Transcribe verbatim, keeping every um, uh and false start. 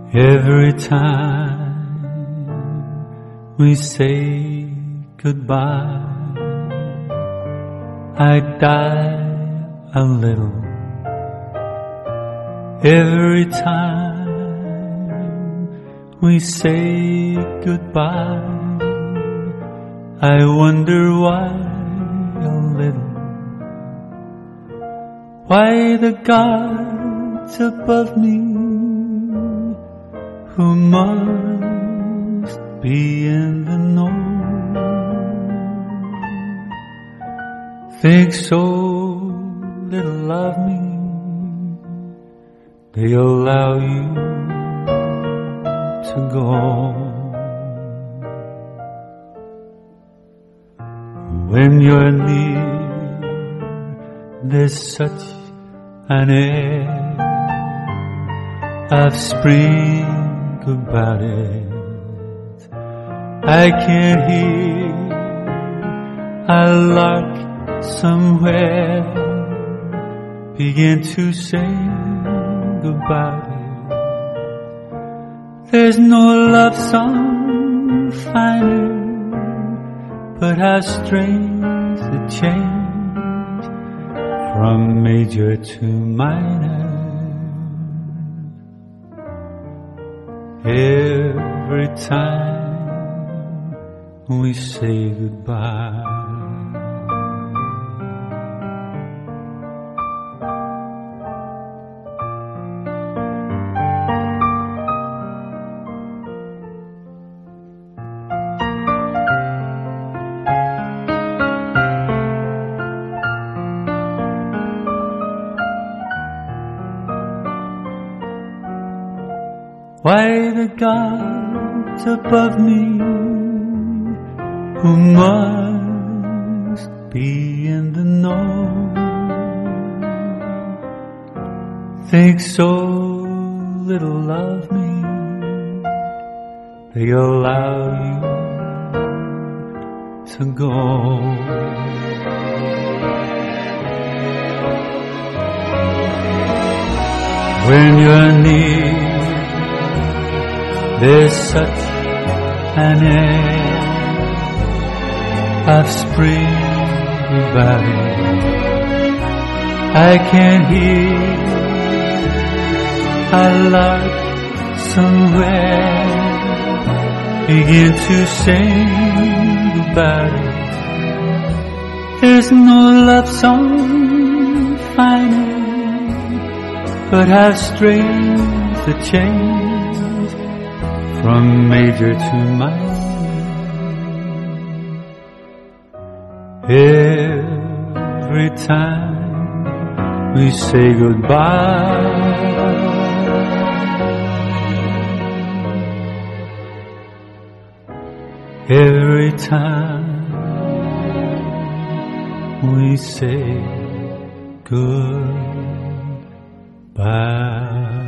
Every time we say goodbye, I die a little. Every time we say goodbye, I wonder why a little. Why the gods above me, who must be in the know, think so little of me, they allow you to go. When you're near, there's such an air of spring about it. I can hear a lark somewhere begin to sing about it. There's no love song finer, but how strange the change from major to minor. Every time we say goodbye, why the gods above me, who must be in the know, think so little of me, they allow you to go. When you're near, there's such an air of spring about it. I can hear a lark somewhere begin to sing about it. There's no love song finer, but how strange the change from major to minor. Every time we say goodbye, every time we say goodbye.